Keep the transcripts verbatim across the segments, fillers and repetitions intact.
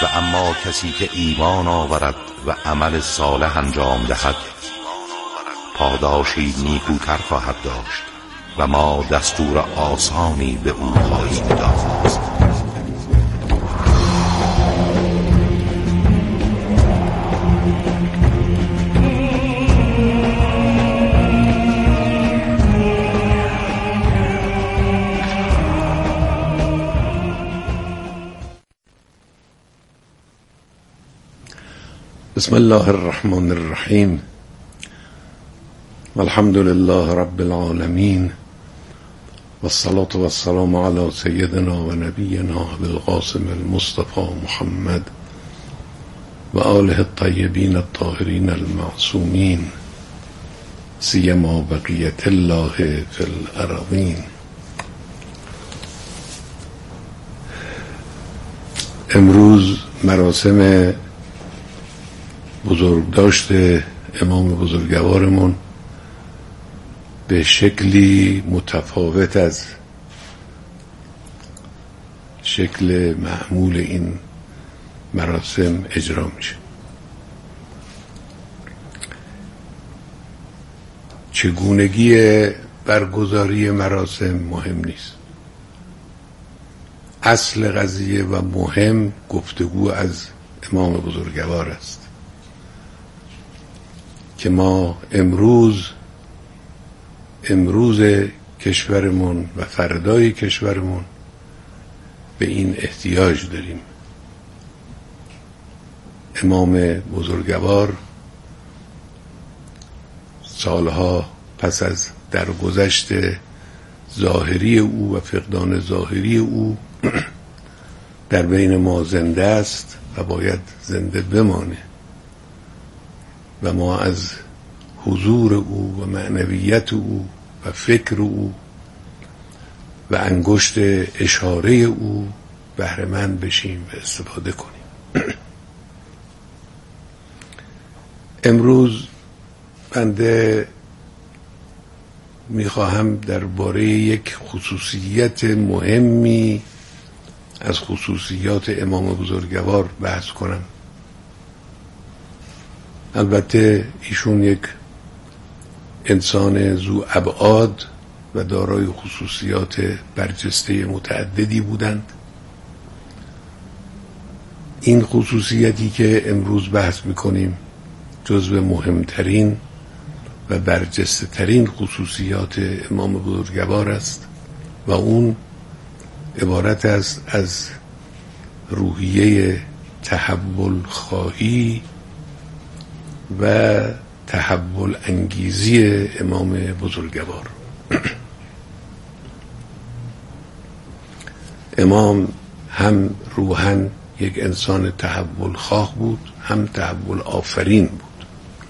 و اما کسی که ایمان آورد و عمل صالح انجام دهد پاداشی نیکوتر خواهد داشت و ما دستور آسانی به او خواهیم داد. بسم الله الرحمن الرحیم والحمد لله رب العالمین والصلاة والسلام علی سیدنا و نبینا بالقاسم المصطفى محمد و آله الطیبین الطاهرین المعصومین سیما بقیت الله فی الارضین. امروز مراسم بزرگداشت امام بزرگوارمون به شکلی متفاوت از شکل معمول این مراسم اجرا میشه. چگونگی برگزاری مراسم مهم نیست. اصل قضیه و مهم گفتگو از امام بزرگوار است که ما امروز امروز کشورمون و فردای کشورمون به این احتیاج داریم. امام بزرگوار سالها پس از درگذشت ظاهری او و فقدان ظاهری او در بین ما زنده است و باید زنده بمانه و ما از حضور او و معنویت او و فکر او و انگشت اشاره او بهره مند بشیم و استفاده کنیم. امروز بنده میخواهم درباره یک خصوصیت مهمی از خصوصیات امام بزرگوار بحث کنم. البته ایشون یک انسان ذو ابعاد و دارای خصوصیات برجسته متعددی بودند. این خصوصیتی که امروز بحث میکنیم جزو مهمترین و برجسته ترین خصوصیات امام بزرگوار است و اون عبارت است از روحیه تحول خواهی و تحول انگیزی امام بزرگوار. امام هم روحاً یک انسان تحول خواه بود، هم تحول آفرین بود.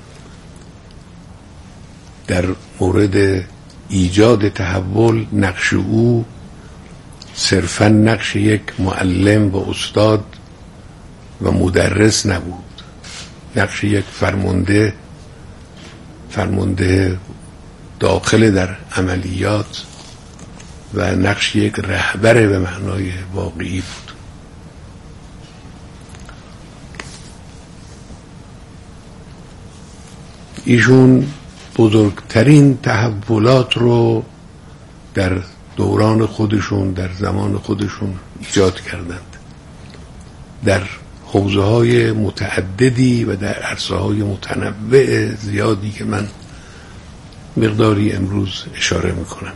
در مورد ایجاد تحول نقش او صرفاً نقش یک معلم و استاد و مدرس نبود، نقش یک فرمانده فرمانده داخل در عملیات و نقش یک رهبر به معنای واقعی بود. ایشون بزرگترین تحولات رو در دوران خودشون در زمان خودشون ایجاد کردند، در حوزه های متعددی و در عرصه های متنوع زیادی که من مقداری امروز اشاره میکنم.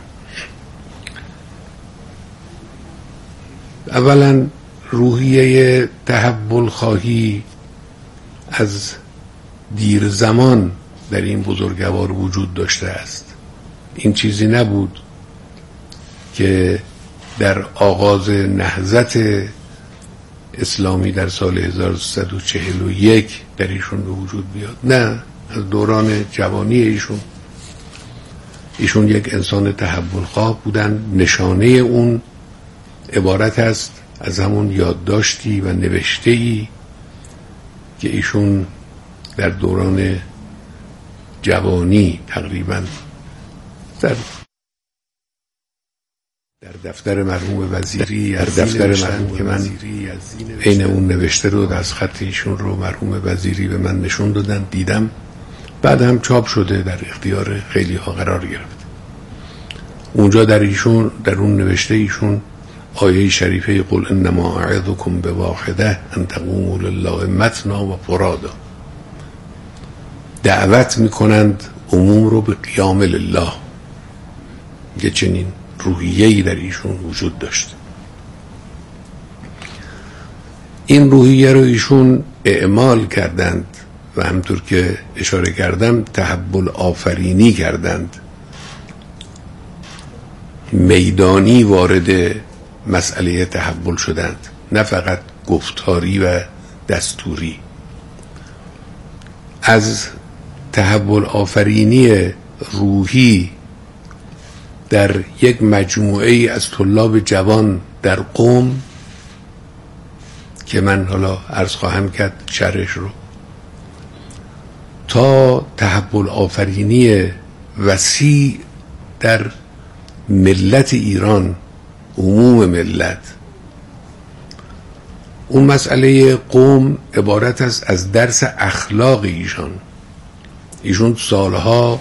اولا روحیه تحول خواهی از دیر زمان در این بزرگوار وجود داشته است. این چیزی نبود که در آغاز نهضت اسلامی در سال هزار و سیصد و چهل و یک در ایشون به وجود بیاد. نه، از دوران جوانی ایشون ایشون یک انسان تحول خواه بودن. نشانه اون عبارت است از همون یادداشتی و نوشته‌ای که ایشون در دوران جوانی تقریبا در در دفتر مرحوم وزیری در دفتر مرحوم که من عین اون نوشته رو از خط ایشون رو مرحوم وزیری به من نشون دادن، دیدم. بعد هم چاپ شده، در اختیار خیلی ها قرار گرفت. اونجا در ایشون در اون نوشته ایشون آیه شریفه قل انما اعظکم بواحده ان تقوموا لله مثنا و فرادا دعوت میکنند عموم رو به قیام لله. یه چنین روحیه‌ای در ایشون وجود داشت. این روحیه رو ایشون اعمال کردند و همطور که اشاره کردم تحول آفرینی کردند، میدانی وارد مسئله تحول شدند، نه فقط گفتاری و دستوری. از تحول آفرینی روحی در یک مجموعه از طلاب جوان در قم که من حالا عرض خواهم کرد شرحش رو، تا تحول آفرینی وسیع در ملت ایران، عموم ملت. اون مسئله قوم عبارت است از درس اخلاق ایشان. ایشون سالها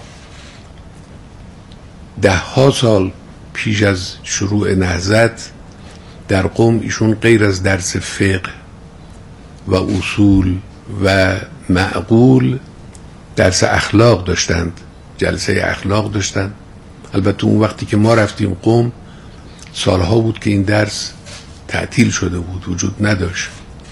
ده ها سال پیش از شروع نهضت در قم ایشون غیر از درس فقه و اصول و معقول درس اخلاق داشتند، جلسه اخلاق داشتند. البته اون وقتی که ما رفتیم قم سالها بود که این درس تعطیل شده بود، وجود نداشت.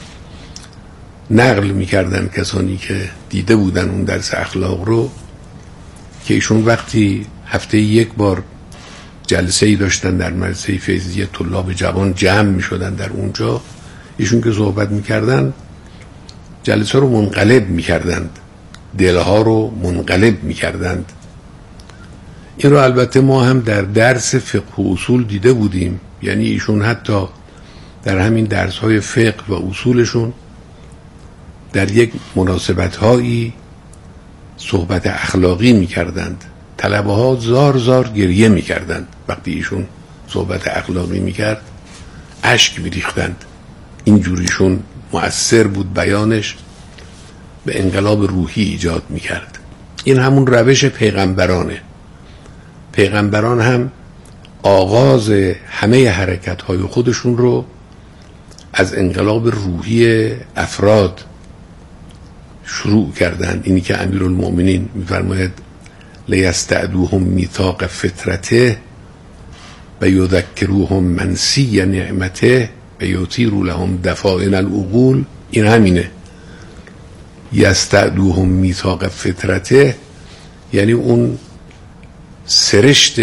نقل میکردن کسانی که دیده بودن اون درس اخلاق رو که ایشون وقتی هفته یک بار جلسه ای داشتن در مدرسه فیضیه، طلاب جوان جمع میشدن در اونجا، ایشون که صحبت میکردن جلسه رو منقلب میکردند، دلها رو منقلب میکردند. این رو البته ما هم در درس فقه و اصول دیده بودیم. یعنی ایشون حتی در همین درس های فقه و اصولشون در یک مناسبت هایی صحبت اخلاقی میکردند. طلبه ها زار زار گریه میکردند وقتی ایشون صحبت اخلاقی میکرد، اشک میریختند. اینجوریشون مؤثر بود، بیانش به انقلاب روحی ایجاد میکرد. این همون روش پیغمبرانه. پیغمبران هم آغاز همه حرکت های خودشون رو از انقلاب روحی افراد شروع کردند. اینی که امیرالمؤمنین میفرماید لیستعدوهم میثاق فطرته و یذکروهم منسی نعمته و یطیروا لهم دفائن العقول. این همینه، یستعدوهم میثاق فطرته یعنی اون سرشت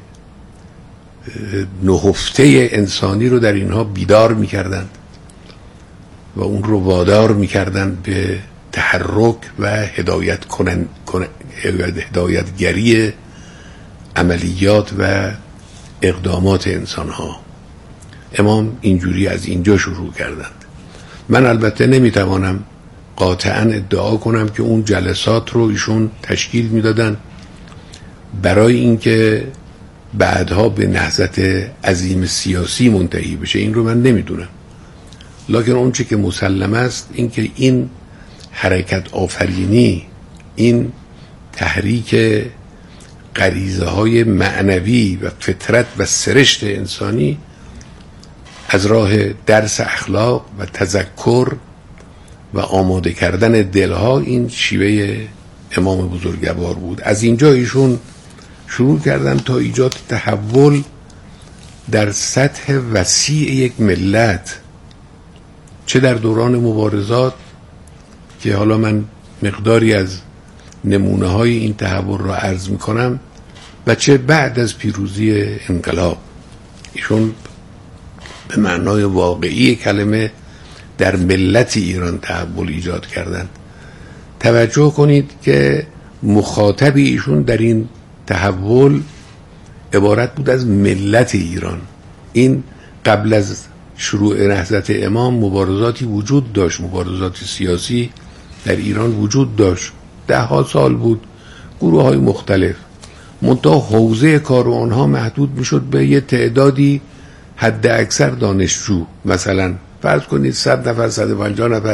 نهفته انسانی رو در اینها بیدار میکردند و اون رو وادار میکردند به تحرک و هدایت کنن هدایتگری عملیات و اقدامات انسانها. امام اینجوری از اینجا شروع کردند. من البته نمیتوانم قاطعا ادعا کنم که اون جلسات رو ایشون تشکیل میدادن برای اینکه بعدها به نهضت عظیم سیاسی منتهی بشه. این رو من نمیدونم، لکن اون چه که مسلم است این که این حرکت آفرینی، این تحریک غریزه های معنوی و فطرت و سرشت انسانی از راه درس اخلاق و تذکر و آماده کردن دلها، این شیوه امام بزرگوار بود. از اینجا ایشون شروع کردن تا ایجاد تحول در سطح وسیع یک ملت، چه در دوران مبارزات که حالا من مقداری از نمونه های این تحول را عرض می کنم و چه بعد از پیروزی انقلاب. ایشون به معنای واقعی کلمه در ملت ایران تحول ایجاد کردند. توجه کنید که مخاطب ایشون در این تحول عبارت بود از ملت ایران. این قبل از شروع نهضت امام مبارزاتی وجود داشت، مبارزات سیاسی در ایران وجود داشت، ده ها سال بود، گروه های مختلف. منتها حوزه کار آنها محدود میشد به یه تعدادی حد اکثر دانشجو. مثلا فرض کنید صد نفر صد و پنجاه نفر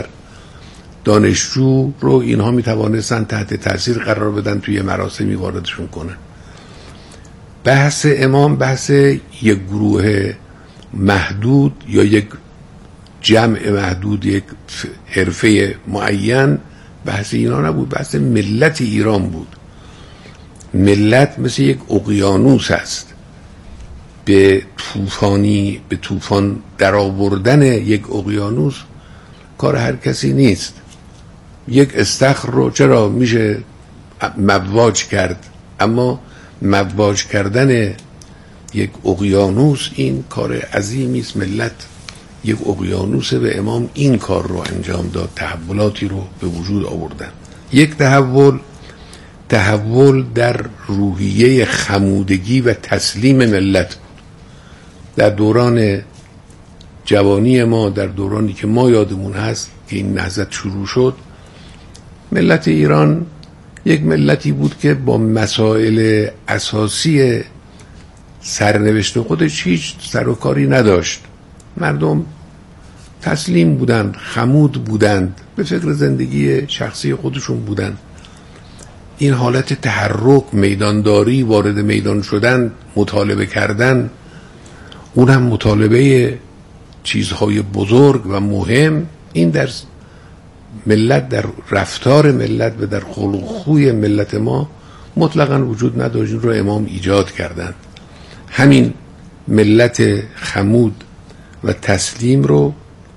دانشجو رو اینها میتوانستن تحت تاثیر قرار بدن، توی مراسمی واردشون کنن. بحث امام بحث یک گروه محدود یا یک جمع محدود، یک حرفه معین، بحث اینا نبود، بحث ملت ایران بود. ملت مثل یک اقیانوس است، به طوفانی به طوفان درآوردن یک اقیانوس کار هر کسی نیست. یک استخر رو چرا میشه مواج کرد، اما مواج کردن یک اقیانوس این کار عظیمی است. ملت یک اقیانوس، به امام این کار رو انجام داد، تحولاتی رو به وجود آوردن. یک تحول تحول در روحیه خمودگی و تسلیم ملت بود. در دوران جوانی ما، در دورانی که ما یادمون هست که این نهضت شروع شد، ملت ایران یک ملتی بود که با مسائل اساسی سرنوشت خودش هیچ سر و کاری نداشت. مردم تسلیم بودند، خمود بودند، به فکر زندگی شخصی خودشون بودند. این حالت تحرک، میدانداری، وارد میدان شدن، مطالبه کردن، اون هم مطالبه چیزهای بزرگ و مهم، این در ملت، در رفتار ملت و در خلق خوی ملت ما مطلقاً وجود نداشت. این رو امام ایجاد کردند. همین ملت خمود و تسلیم رو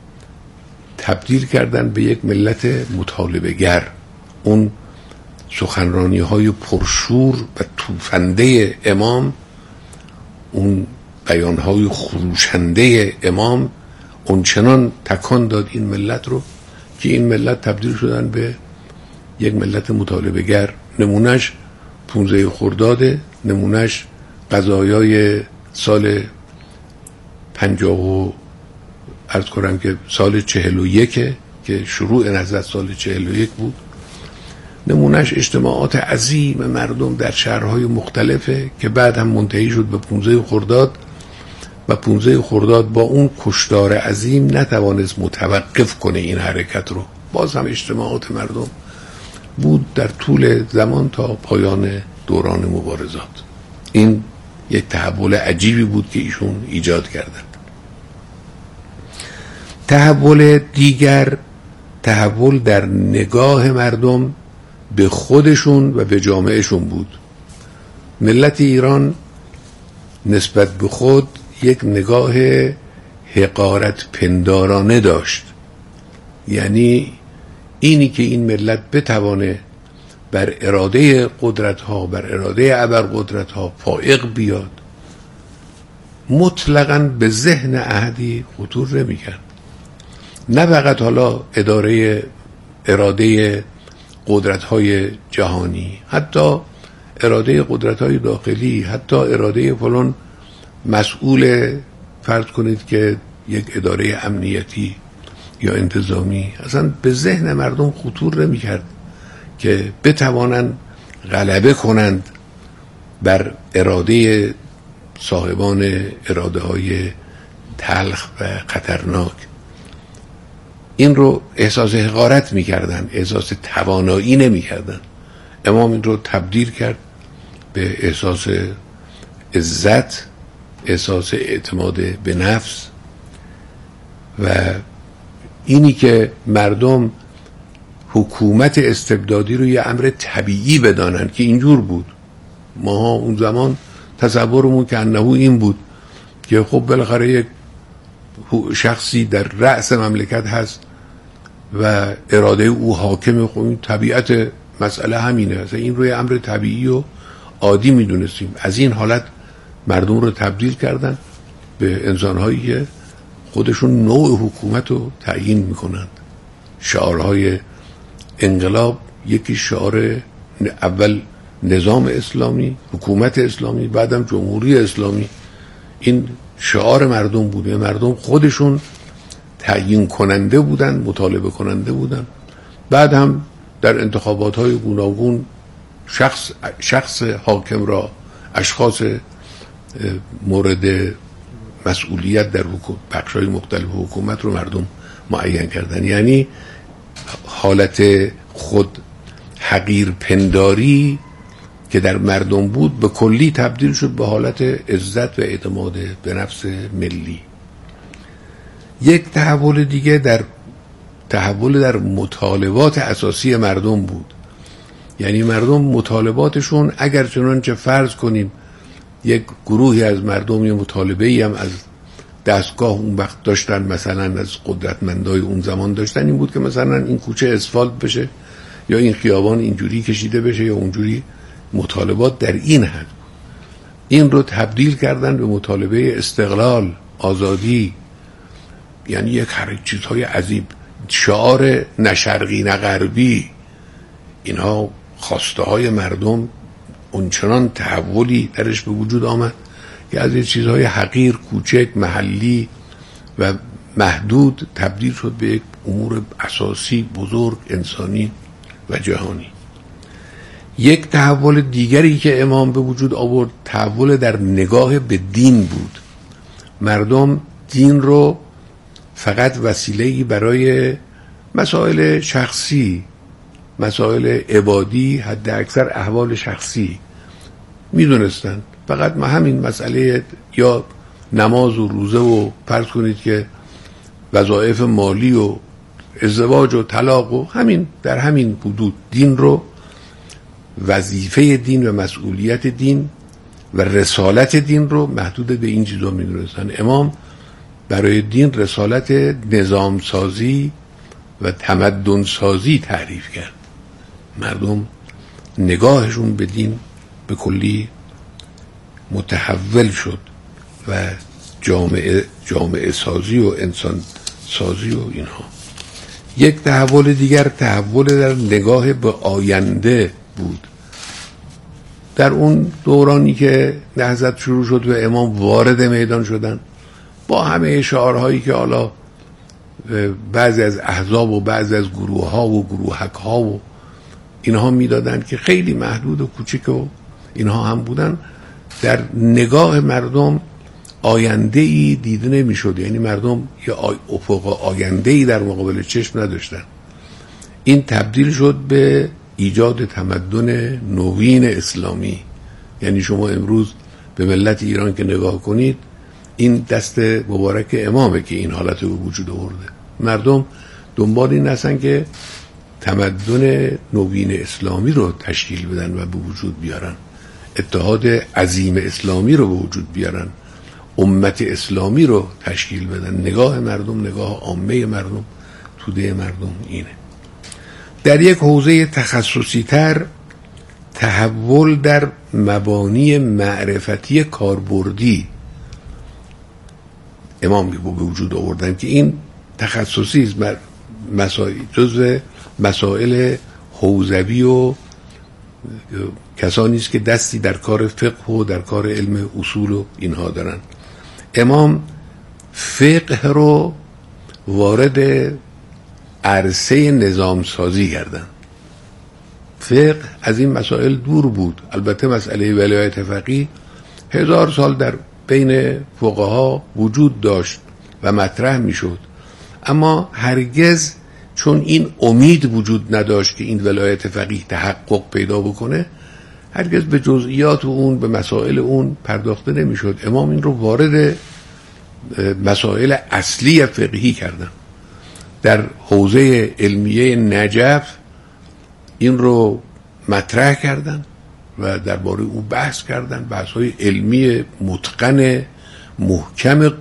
تبدیل کردن به یک ملت مطالبه گر. اون سخنرانی های پرشور و توفنده امام، اون بیان های خروشنده امام، اون چنان تکان داد این ملت رو که این ملت تبدیل شدن به یک ملت مطالبه گر. نمونش پونزده خرداده، نمونش قضایای سال پنجاه و عرض کنم که سال چهل و یک که شروع نهضت سال چهل و یک بود، نمونش اجتماعات عظیم مردم در شهرهای مختلفه که بعد هم منتهی شد به پونزده خرداد و پونزده خرداد با اون کشتار عظیم نتوانست متوقف کنه این حرکت رو. باز هم اجتماعات مردم بود در طول زمان تا پایان دوران مبارزات. این یک تحول عجیبی بود که ایشون ایجاد کردند. تحول دیگر، تحول در نگاه مردم به خودشون و به جامعهشون بود. ملت ایران نسبت به خود یک نگاه حقارت پندارانه داشت. یعنی اینی که این ملت بتوانه بر اراده قدرت ها، بر اراده ابرقدرت ها فائق بیاد، مطلقاً به ذهن احدی خطور نمی‌کرد. نه فقط حالا اداره اراده قدرت های جهانی، حتی اراده قدرت های داخلی، حتی اراده فلان مسئول، فرض کنید که یک اداره امنیتی یا انتظامی، اصلا به ذهن مردم خطور نمی کرد که بتوانند غلبه کنند بر اراده صاحبان اراده های تلخ و خطرناک. این رو احساس حقارت میکردن، احساس توانایی نمیکردن. امام این رو تبدیل کرد به احساس عزت، احساس اعتماد به نفس و اینی که مردم حکومت استبدادی رو یه امر طبیعی بدانن که اینجور بود. ما اون زمان تصورمون که انه این بود که خب بالاخره یک شخصی در رأس مملکت هست و اراده او حاکم، خب طبیعت مسئله همینه. اصلا این روی امر طبیعی و عادی میدونستیم. از این حالت مردم رو تبدیل کردن به انسانهایی که خودشون نوع حکومت رو تعیین میکنند. شعارهای انقلاب یکی شعار اول نظام اسلامی، حکومت اسلامی، بعدم جمهوری اسلامی. این شعار مردم بوده. مردم خودشون تعیین کننده بودن، مطالبه کننده بودن. بعد هم در انتخابات های گوناگون شخص شخص حاکم را اشخاص مورد مسئولیت در بخش‌های مختلف حکومت رو مردم معین کردن. یعنی حالت خود حقیر پنداری که در مردم بود به کلی تبدیل شد به حالت عزت و اعتماد به نفس ملی. یک تحول دیگه در تحول در مطالبات اساسی مردم بود. یعنی مردم مطالباتشون اگر چنانچه فرض کنیم یک گروهی از مردم یه مطالبه‌ای هم از دستگاه اون وقت داشتن، مثلا از قدرتمندای اون زمان داشتن، این بود که مثلا این کوچه اسفالت بشه یا این خیابان اینجوری کشیده بشه یا اونجوری. مطالبات در این حد این رو تبدیل کردن به مطالبه استقلال، آزادی. یعنی یک هر چیزهای عجیب، شعار نه شرقی نه غربی. اینها خواسته های مردم اونچنان تحولی درش به وجود آمد که از چیزهای حقیر، کوچک، محلی و محدود تبدیل شد به یک امور اساسی، بزرگ، انسانی و جهانی. یک تحول دیگری که امام به وجود آورد تحول در نگاه به دین بود. مردم دین رو فقط وسیله‌ای برای مسائل شخصی، مسائل عبادی، حد اکثر احوال شخصی میدونستند. فقط ما همین مسئله یا نماز و روزه و فرض کنید که وظایف مالی و ازدواج و طلاق و همین در همین حدود دین رو، وظیفه دین و مسئولیت دین و رسالت دین رو محدود به این چیزا میدونستن. امام برای دین رسالت نظام سازی و تمدن سازی تعریف کرد. مردم نگاهشون به دین به کلی متحول شد و جامعه جامعه سازی و انسان سازی و اینها. یک تحول دیگر تحول در نگاه به آینده بود. در اون دورانی که نهضت شروع شد و امام وارد میدان شدن با همه شعارهایی که حالا بعضی از احزاب و بعضی از گروه ها و گروهک ها و اینها میدادن که خیلی محدود و کوچیک و اینها هم بودن، در نگاه مردم آینده ای دیده نمی شد. یعنی مردم یه افق آینده ای در مقابل چشم نداشتن. این تبدیل شد به ایجاد تمدن نوین اسلامی. یعنی شما امروز به ملت ایران که نگاه کنید، این دست مبارک امامه که این حالت رو وجود آورده. مردم دنبال این هستن که تمدن نوین اسلامی رو تشکیل بدن و به وجود بیارن، اتحاد عظیم اسلامی رو به وجود بیارن، امت اسلامی رو تشکیل بدن. نگاه مردم، نگاه عامه مردم، توده مردم اینه. در یک حوزه تخصصی تر تحول در مبانی معرفتی کاربردی امام به وجود آوردن که این تخصصی است، مسائل جزء مسائل حوزوی و کسانی است که دستی در کار فقه و در کار علم اصول و اینها دارن. امام فقه رو وارد عرصه نظام سازی کردن. فقه از این مسائل دور بود. البته مسئله ولایت فقیه هزار سال در بین فقها وجود داشت و مطرح می شد، اما هرگز چون این امید وجود نداشت که این ولایت فقیه تحقق پیدا بکنه، هرگز به جزئیات اون، به مسائل اون پرداخته نمی شد. امام این رو وارد مسائل اصلی فقهی کردن. در حوزه علمیه نجف این رو مطرح کردن و درباره او بحث کردن، بحث‌های علمی متقن، محکم،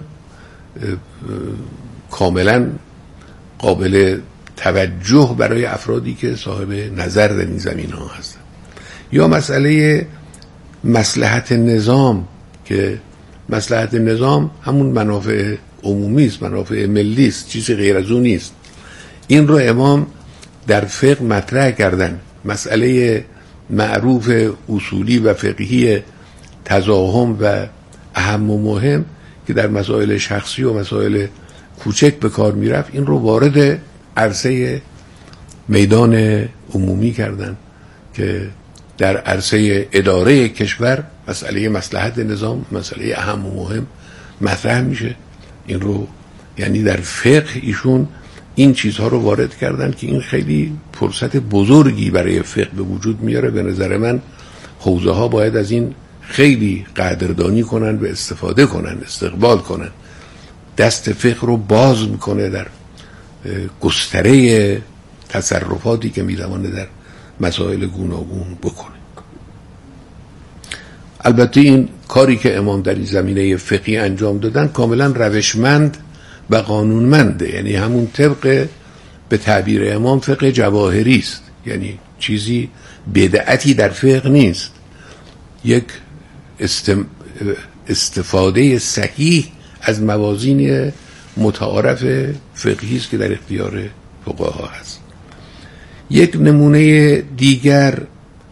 کاملا قابل توجه برای افرادی که صاحب نظر در این زمین ها هستن. یا مسئله مصلحت نظام که مصلحت نظام همون منافع عمومی است، منافع ملی است، چیزی غیر از اون نیست. این رو امام در فقه مطرح کردن. مسئله معروف اصولی و فقهی تزاحم و اهم و مهم که در مسائل شخصی و مسائل کوچک به کار میرفت، این رو وارد عرصه میدان عمومی کردن که در عرصه اداره کشور مسئله مصلحت نظام مسئله اهم و مهم مطرح میشه. این رو یعنی در فقه ایشون این چیزها رو وارد کردن که این خیلی فرصت بزرگی برای فقه به وجود میاره. به نظر من حوزه ها باید از این خیلی قدردانی کنن و استفاده کنن، استقبال کنن. دست فقه رو باز میکنه در گستره تصرفاتی که میتوانه در مسائل گوناگون بکنه. البته این کاری که امام در این زمینه فقهی انجام دادن کاملا روشمند و قانونمنده، یعنی همون طبق به تعبیر امام فقه جواهری است، یعنی چیزی بدعتی در فقه نیست، یک استم... استفاده صحیح از موازین متعارف فقهی است که در اختیار فقها هست. یک نمونه دیگر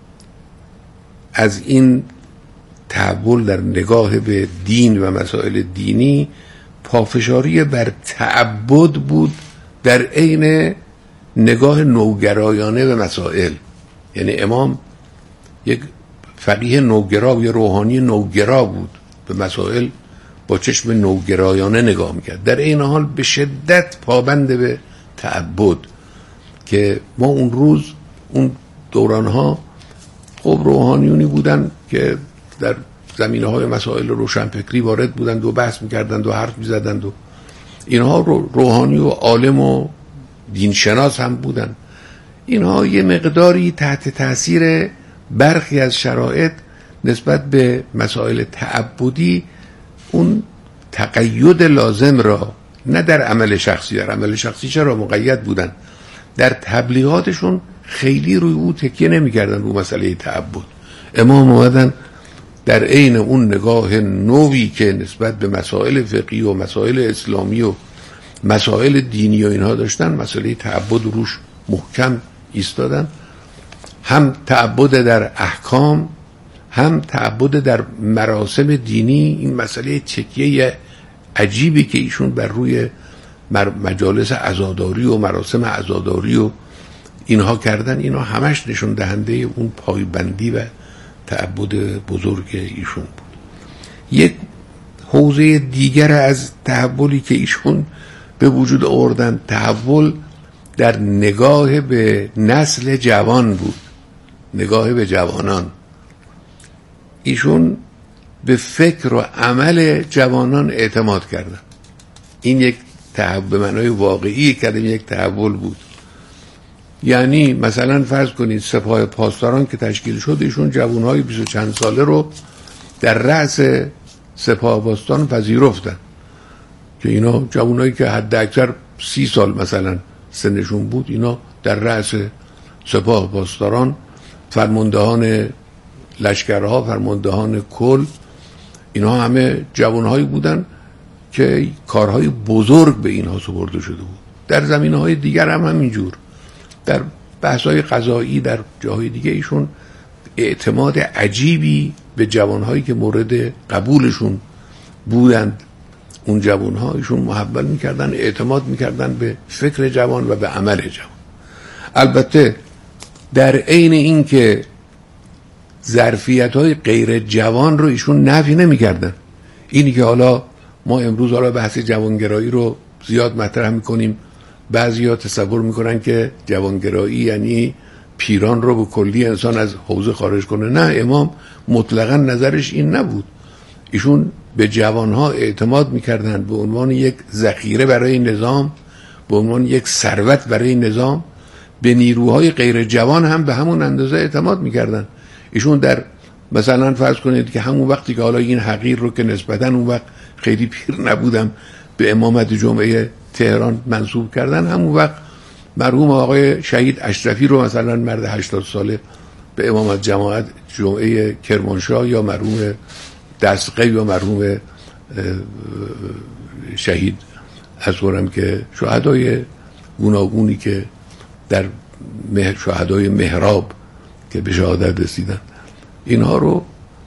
از این تحول در نگاه به دین و مسائل دینی پافشاری بر تعبد بود در عین نگاه نوگرایانه به مسائل. یعنی امام یک فقیه نوگرا و روحانی نوگرا بود، به مسائل با چشم نوگرایانه نگاه میکرد، در این حال به شدت پابند به تعبد که ما اون روز اون دورانها خب روحانیونی بودن که در زمینه های مسائل روشنفکری وارد بودند و بحث میکردند و حرف میزدند و اینها رو روحانی و عالم و دینشناس هم بودند. اینها یه مقداری تحت تاثیر برخی از شرایط نسبت به مسائل تعبدی اون تقید لازم را نه در عمل شخصی، در عمل شخصی چرا مقید بودن، در تبلیغاتشون خیلی روی او تکیه نمی کردن رو مسئله تعبد. امام اومدن در عین اون نگاه نوی که نسبت به مسائل فقهی و مسائل اسلامی و مسائل دینی و اینها داشتن، مسئله تعبد روش محکم ایستادن. هم تعبد در احکام، هم تعبد در مراسم دینی. این مسئله تکیه عجیبی که ایشون بر روی مجالس عزاداری و مراسم عزاداری و اینها کردن، اینها همش نشون دهنده اون پایبندی و تعبد بزرگ ایشون بود. یک حوزه دیگر از تحولی که ایشون به وجود آوردن، تحول در نگاه به نسل جوان بود، نگاه به جوانان. ایشون به فکر و عمل جوانان اعتماد کردن. این یک تحول به معنای واقعی کلمه یک تحول بود. یعنی مثلا فرض کنید سپاه پاسداران که تشکیل شد، ایشون جوانهای بیست و چند ساله رو در رأس سپاه پاسداران پذیرفتن که اینا جوانهایی که حد اکثر سی سال مثلا سنشون بود، اینا در رأس سپاه پاسداران فرماندهان لشکرها، فرماندهان کل، اینا همه جوانهایی بودن که کارهای بزرگ به اینها سپرده شده بود. در زمینه‌های دیگر هم همینجور، در بحث‌های قضایی، در جاهای دیگه ایشون اعتماد عجیبی به جوانهایی که مورد قبولشون بودند، اون جوانها ایشون محول میکردن، اعتماد میکردن به فکر جوان و به عمل جوان. البته در عین این که ظرفیت‌های غیر جوان رو ایشون نفی نمی‌کردن. اینی که حالا ما امروز حالا بحث جوانگرایی رو زیاد مطرح می‌کنیم، بعضیا تصور می‌کنن که جوانگرایی یعنی پیران رو به کلی انسان از حوزه خارج کنه. نه، امام مطلقاً نظرش این نبود. ایشون به جوانها اعتماد می‌کردن به عنوان یک ذخیره برای نظام، به عنوان یک ثروت برای نظام. به نیروهای غیر جوان هم به همون اندازه اعتماد می‌کردن. ایشون در مثلا فرض کنید که همون وقتی که حالا این حقیر رو که نسبتاً اون وقت خیلی پیر نبودم به امامت جمعه تهران منصوب کردن، همون وقت مرحوم آقای شهید اشرفی رو مثلا مرد هشتاد ساله به امامت جماعت جمعه کرمانشاه، یا مرحوم دستقی یا مرحوم شهید اصورم که شهدای گوناگونی که در شهدای محراب که به شهادت رسیدن، اینها رو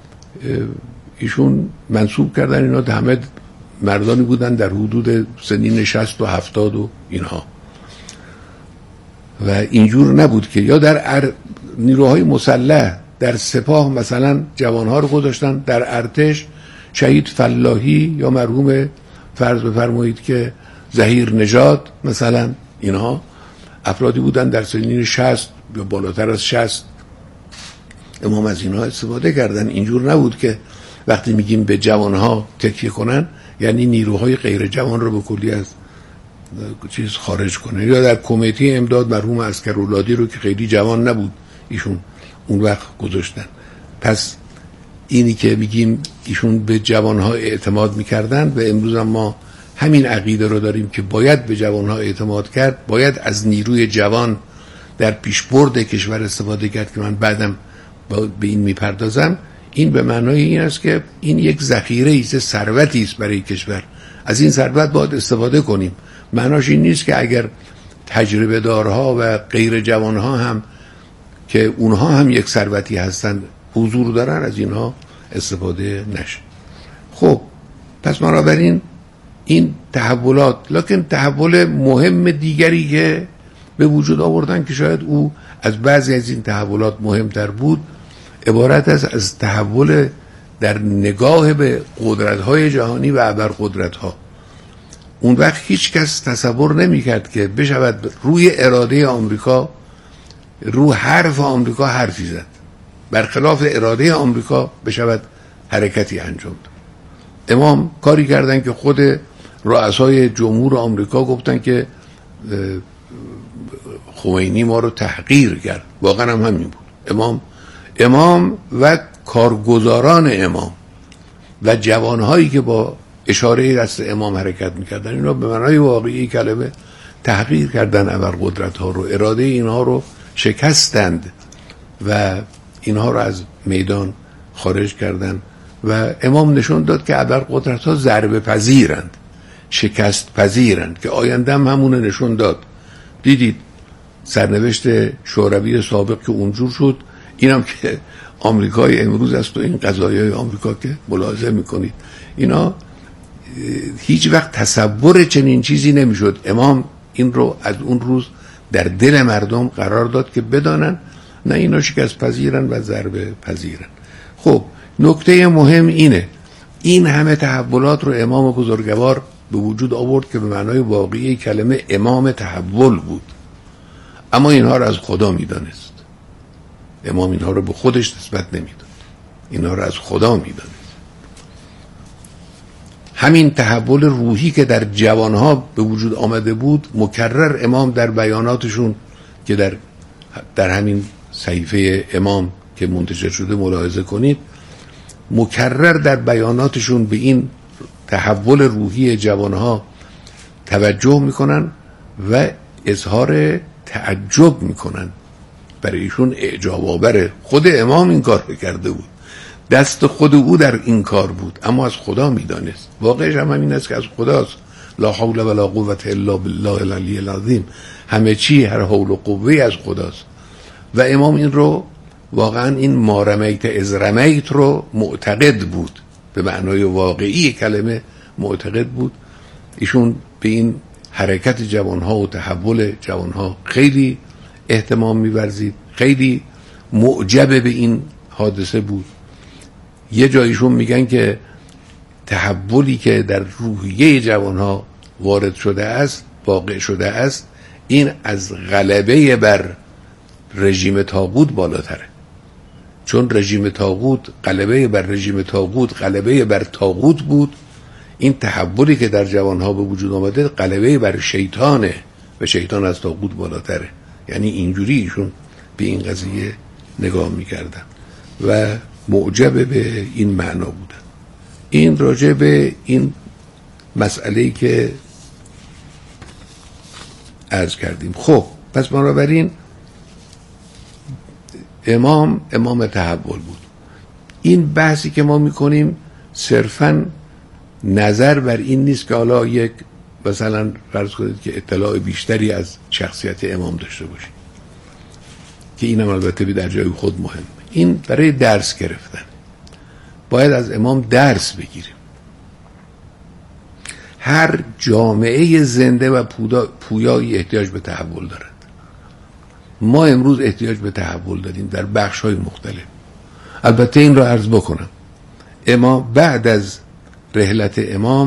ایشون منصوب کردن. اینا همه مردانی بودن در حدود سنین شصت و هفتاد و اینها، و اینجور نبود که یا در نیروهای مسلح در سپاه مثلا جوانها رو گذاشتن، در ارتش شهید فلاحی یا مرحوم فرض بفرمایید که ظهیر نژاد مثلا، اینها افرادی بودن در سنین شصت یا بالاتر از شصت. امام از اینها استفاده کردن. اینجور نبود که وقتی میگیم به جوانها تکیه کنن یعنی نیروهای غیر جوان رو به کلی از چیز خارج کنه. یا در کمیته امداد مرحوم عسکرولادی رو که خیلی جوان نبود ایشون اون وقت گذاشتن. پس اینی که میگیم ایشون به جوانها اعتماد میکردن و امروز هم ما همین عقیده رو داریم که باید به جوانها اعتماد کرد، باید از نیروی جوان در پیشبرد کشور استفاده کرد که من بعدم به این میپردازم. این به معنای این است که این یک ذخیره است، ثروتی است برای کشور. از این ثروت باید استفاده کنیم. معناش این نیست که اگر تجربه دارها و غیر جوانها هم که اونها هم یک ثروتی هستن حضور دارن از اینها استفاده نشه. خب پس بنابراین این تحولات، لکن تحول مهم دیگری که به وجود آوردن که شاید او از بعضی از این تحولات مهمتر بود، عبارت است از تحول در نگاه به قدرت‌های جهانی و ابرقدرت‌ها. اون وقت هیچ کس تصور نمی کرد که بشود روی اراده آمریکا، رو حرف آمریکا حرفی زد، برخلاف اراده آمریکا بشود حرکتی انجام داد. امام کاری کردن که خود رؤسای جمهور آمریکا گفتن که خمینی ما رو تحقیر کرد. واقعا هم همین بود. امام امام و کارگزاران امام و جوانهایی که با اشاره دست امام حرکت میکردن اینا به معنای واقعی کلمه تحقیر کردن ابرقدرت ها رو، اراده اینها رو شکستند و اینها رو از میدان خارج کردن و امام نشون داد که ابرقدرت ها ضربه پذیرند، شکست پذیرند، که آینده هم همونه نشون داد. دیدید سرنوشت شوروی سابق که اونجور شد، اینم که آمریکای امروز است و این قضایای آمریکا که ملاحظه میکنید اینا هیچ وقت تصور چنین چیزی نمیشد. امام این رو از اون روز در دل مردم قرار داد که بدانن نه اینا شکست پذیرن و ضربه پذیرن. خب نکته مهم اینه، این همه تحولات رو امام بزرگوار به وجود آورد که به معنای واقعی کلمه امام تحول بود، اما اینها رو از خدا میدانست. امام اینها رو به خودش نسبت نمیداد، اینها رو از خدا میدانست. همین تحول روحی که در جوانها به وجود آمده بود مکرر امام در بیاناتشون که در در همین صحیفه امام که منتشر شده ملاحظه کنید، مکرر در بیاناتشون به این تحول روحی جوانها توجه میکنن و اظهار تعجب میکنن. برای ایشون اعجاب آوره. خود امام این کار کرده بود، دست خود او در این کار بود، اما از خدا میدانست. واقعش هم همین است که از خداست. لا حول ولا قوة الا بالله العلی العظیم. همه چی، هر حول و قوه از خداست. و امام این رو واقعا این ما رمیت اذ رمیت رو معتقد بود، به معنای واقعی کلمه معتقد بود. ایشون به این حرکت جوانها و تحول جوانها خیلی اهتمام می‌ورزید، خیلی معجب به این حادثه بود. یه جایشون میگن که تحولی که در روحیه جوانها وارد شده است، واقع شده است، این از غلبه بر رژیم طاغوت بالاتره. چون رژیم طاغوت، غلبه بر رژیم طاغوت غلبه بر طاغوت بود، این تحولی که در جوانها به وجود آمده غلبه بر شیطانه و شیطان از طاغوت بالاتره. یعنی اینجوری ایشون به این قضیه نگاه میکردن و معجب به این معنا بودن. این راجع به این مسئله‌ای که عرض کردیم. خب پس بنابراین امام امام تحول بود. این بحثی که ما میکنیم صرفاً نظر بر این نیست که حالا یک مثلا فرض کنید که اطلاع بیشتری از شخصیت امام داشته باشیم، که اینم البته در جای خود مهمه. این برای درس گرفتن. باید از امام درس بگیریم. هر جامعه زنده و پویایی احتیاج به تحول دارد. ما امروز احتیاج به تحول داریم در بخش‌های مختلف. البته این را عرض بکنم، امام بعد از رحلت امام